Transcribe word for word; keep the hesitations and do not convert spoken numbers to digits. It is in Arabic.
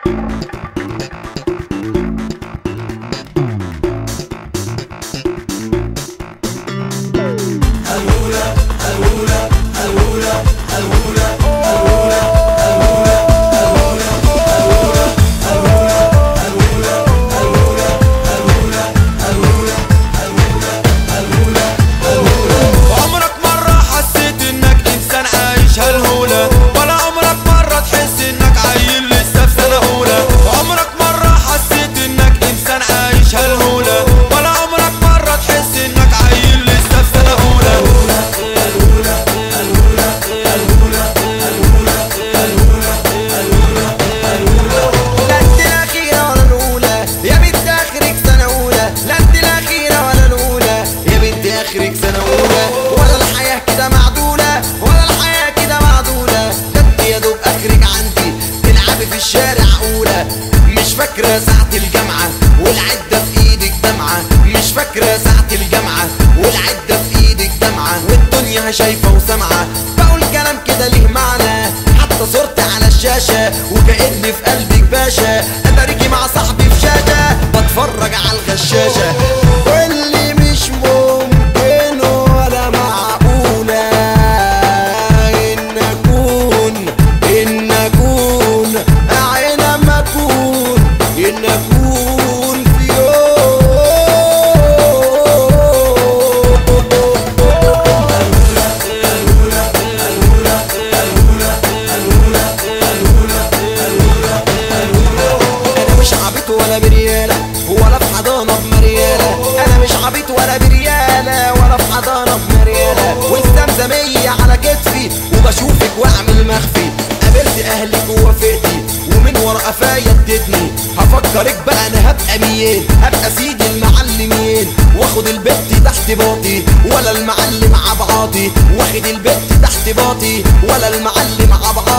اخرك سنة اولى، ولا الحياة كده معدولة، ولا الحياة كده معدولة. ده انت يا دوب اخرك عندي تلعبي في الشارع اولى. مش فاكرة ساعة الجامعة والعدة في ايدك دمعة، مش فاكرة ساعة الجامعة والعدة في ايدك دمعة، والدنيا شايفة وسامعة. بقول كلام كده ليه معنى، حتى صورتي على الشاشة وكأني في قلبك باشا. اتاريكي مع صاحبي في شاشة بتفرج على الغشاشة. واللي مش ممكن ولا معقولة إن أكون إن أكون أعينا ما أكون إن أكون في أنا مش عبيط ولا بريالة ولا في حضانة بمريالة. أنا مش عبيط ولا بريالة ولا في حضانة بمريالة. والزمزمية على كتفي وبشوفك وأعمل مخفي. قابلت أهلك ووافقتي ومن ورا قفايا ادتني. هفكرك بقى أنا هبقى مين، هبقى سيد المعلمين واخد البت تحت باطي، ولا المعلم عبعاطي واخد البت تحت باطي، ولا المعلم عبعاطي.